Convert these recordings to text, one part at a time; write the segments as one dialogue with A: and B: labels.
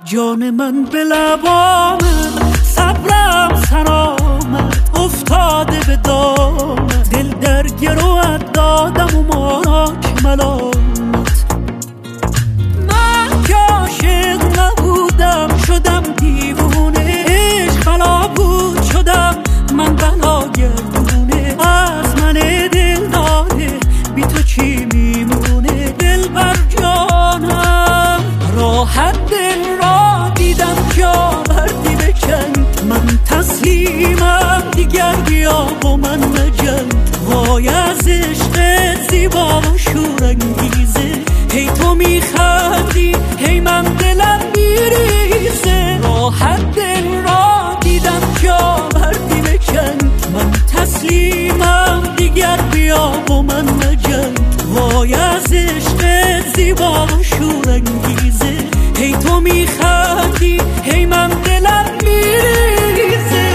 A: جان من به لبامم، صبرم سرآمد افتاده به دام، دل در گروت دادم و ماک ملامت. من که عاشق نبودم شدم دیوونه، عشق بلا بود شدم من بلا گردونه. از من دل داده بی تو چی میمونه؟ دل بر جانم راحت دل را دیدم جا بردی بکن. من تسلیمم دیگر بیا با من نجنگ. وای از عشق زیبا و شورانگیزه، هی تو میخندی هی من دلم میریزه. راحت دل را دیدم جا بردی بکن. من تسلیمم دیگر بیا با من نجنگ. وای از عشق زیبا و شورانگیزه، هی تو میخندی هی من دلم میریزه.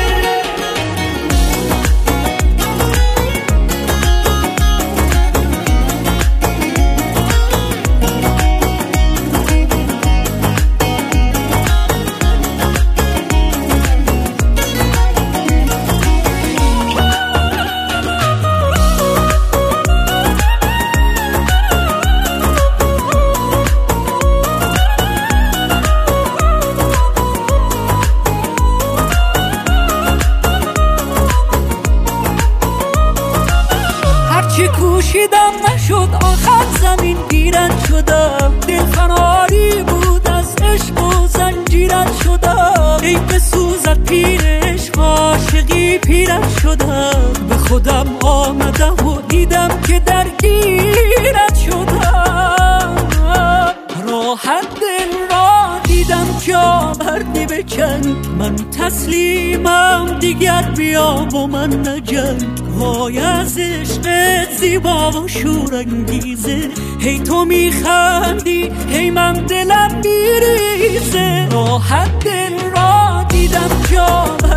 A: چی کوشیدم نشد آخر زمین گیرت شدم. دل فناری بود از عشق و زنجیرت شدم. ای بسوزد پیر عشق عاشقی پیرت شدم. به خودم آمدم و دیدم که درگیرت شدم. راحت دل را دیدم جا بردی بکن. من تسلیمم دیگر بیا با من نجنگ. وای از عشق زیبا و شورانگیزه، هی تو میخندی هی من دلم میریزه. راحت دل را دیدم جا